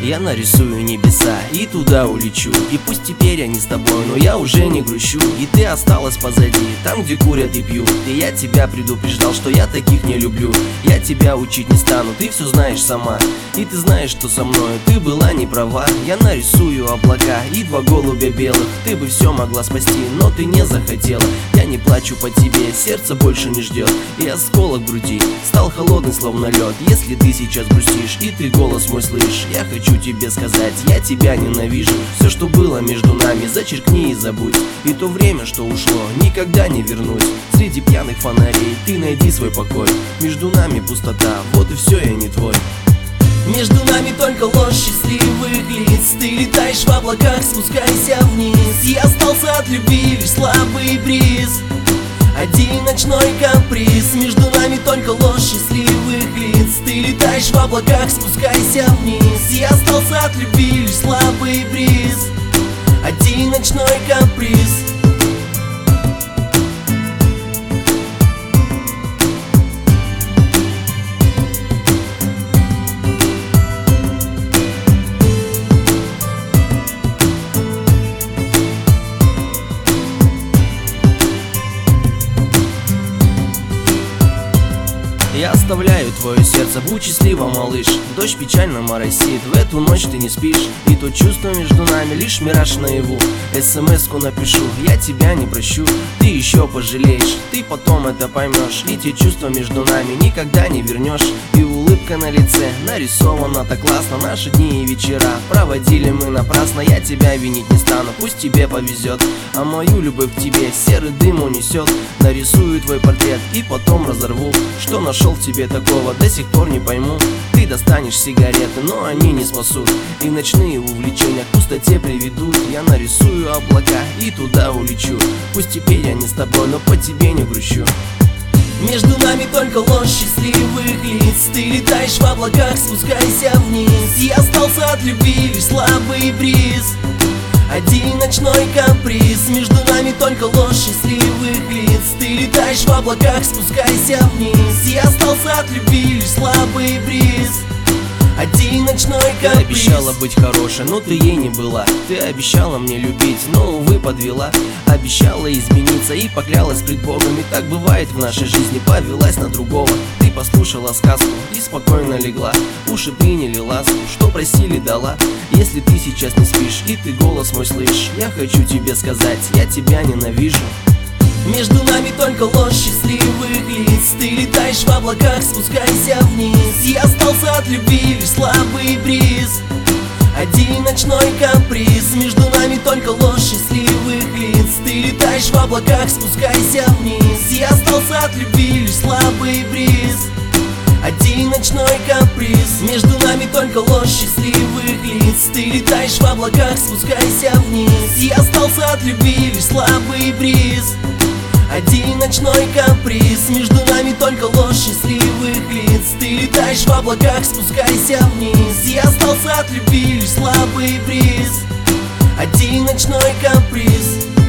Я нарисую небеса и туда улечу. И пусть теперь я не с тобой, но я уже не грущу. И ты осталась позади, там где курят и пьют. И я тебя предупреждал, что я таких не люблю. Я тебя учить не стану, ты все знаешь сама. И ты знаешь, что со мной ты была не права. Я нарисую облака и 2 голубя белых. Ты бы все могла спасти, но ты не захотела. Я не плачу по тебе, сердце больше не ждет. И осколок в груди стал холодный, словно лед. Если ты сейчас грустишь и ты голос мой слышишь, я хочу тебе сказать, я тебя ненавижу. Все, что было между нами, зачеркни и забудь. И то время, что ушло, никогда не вернуть. Среди пьяных фонарей ты найди свой покой. Между нами пустота, вот и все, я не твой. Между нами только ложь счастливых лиц. Ты летаешь в облаках, спускайся вниз. Я остался от любви, лишь слабый бриз. Один ночной каприз. Между нами только ложь счастливых лиц. Ты летаешь в облаках, спускайся вниз. Я остался от любви, лишь слабый бриз. Один ночной каприз. Я оставляю твое сердце, будь счастлива, малыш. Дождь печально моросит, в эту ночь ты не спишь. И то чувство между нами лишь мираж наяву. СМС-ку напишу, я тебя не прощу. Ты еще пожалеешь, ты потом это поймешь. И те чувства между нами никогда не вернешь. И улыбка на лице нарисована так классно. Наши дни и вечера проводили мы напрасно. Я тебя винить не стану, пусть тебе повезет. А мою любовь к тебе серый дым унесет. Нарисую твой портрет и потом разорву. Что нашел в тебе такого, до сих пор не пойму. Ты достанешь сигареты, но они не спасут. И ночные увлечения к пустоте приведут. Я нарисую облака и туда улечу. Пусть теперь я не с тобой, но по тебе не грущу. Между нами только ложь счастливых лиц. Ты летаешь в облаках, спускайся вниз. Я остался от любви, лишь слабый бриз. Один ночной каприз. Между нами только ложь счастливых лиц. Ты летаешь в облаках, спускайся вниз. Я остался от любви, лишь слабый бриз. Один ночной каприз. Ты обещала быть хорошей, но ты ей не была. Ты обещала мне любить, но, увы, подвела. Обещала измениться и поклялась пред Богом. И так бывает в нашей жизни, повелась на другого. Ты послушала сказку и спокойно легла. Уши приняли ласку, что просили дала. Если ты сейчас не спишь и ты голос мой слышишь, я хочу тебе сказать, я тебя ненавижу. Между нами только ложь счастливых лиц. Ты летаешь в облаках, спускайся вниз. Я остался от любви, лишь слабый бриз. Один ночной каприз. Между нами только ложь счастливых лиц. Ты летаешь в облаках, спускайся вниз. Я остался от любви, лишь слабый бриз. Один ночной каприз. Между нами только ложь счастливых лиц. Ты летаешь в облаках, спускайся вниз. Я остался от любви, лишь слабый бриз. Один ночной каприз. Между нами только ложь счастливых лиц. Ты летаешь в облаках, спускайся вниз. Я остался от любви, лишь слабый бриз. Один ночной каприз.